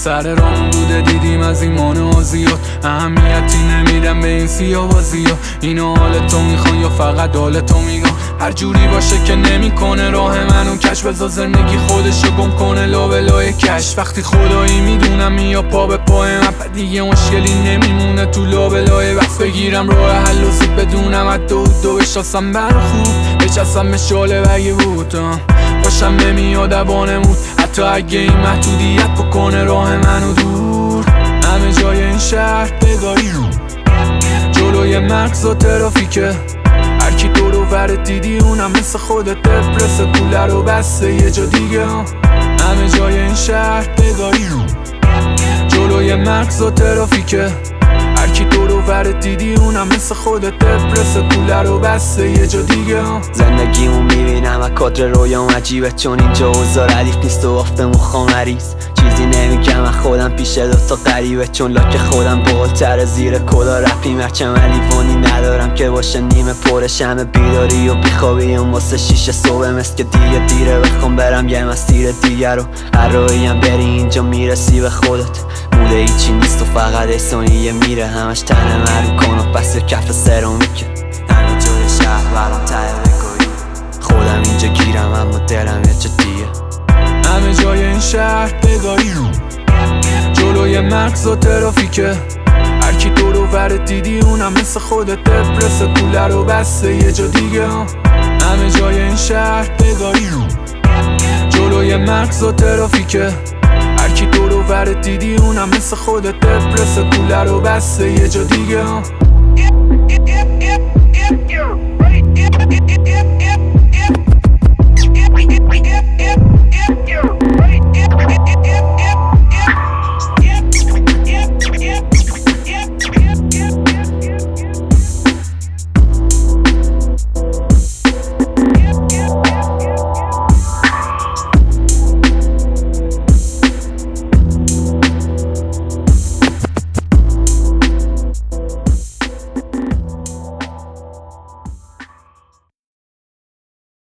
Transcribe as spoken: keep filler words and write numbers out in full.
سر رام بوده دیدیم از ایمان و زیاد اهمیتی نمیدم به این سیاوازی ها. اینو حال تو میخوان یا فقط حال تو میگم؟ هر جوری باشه که نمیکنه راه منو کش، بذار زندگی خودشو گم کنه لا به لای کش. وقتی خدایی میدونم یا پا به پای من دیگه مشکلی نمیمونه تو لا به لای وقت بگیرم راه حل و زود بدونم حتی و دو بشناسم بر خوب بچستم به شاله بگه بود. خوشم نمیاد وانمود حتی اگه این محدودیت بکنه راه منو دور. همه جای این شهر بگاری رو جلوی مغز و ترافیکه، هرکی دور و ور دیدی اونم مثل خودت دپرس کوله رو بسته یه جا دیگه. همه جای این شهر بگاری رو جلوی مغز و ترافیکه، هرکی دور و ور دیدی اونم مثل خودت دپرس کوله رو بسته یه جا دیگه. زندگیمو میبینم و کادر رویام عجیبه چون اینجا اوزار علیف نیست و آفتمون خامریز. چیزی نمیگم و خودم پیش دوتا غریبه چون لاک خودم بولتر زیر کلا رپیم. هرچم لیوانی ندارم که باشه نیمه پرش، همه بیداری و بیخوابیم واسه شیشه صبح مثل که دیگه دیره بخوام برم یه مسیر دیگه رو. هر رویم بری اینجا میرسی به خودت، موله ایچی نیست و فقط احسانیه میره همش تنه مرو کن و پس کف سرامیکه. همه جای شهر برام ته بگویی خودم اینجا گیرم اما دلم یه جا دیگه. همه جای این شهر بگاری رو جلوی مغز و ترافیکه، هرکی دور و ور دیدی اونم مثل خودت دپرس کوله رو بسته یه جا دیگه. همه جای این شهر بگاری رو جلوی مغز و ترافیکه، هرکی دور و ور دیدی اونم مثل خودت دپرس کوله رو بسته یه جا دیگه.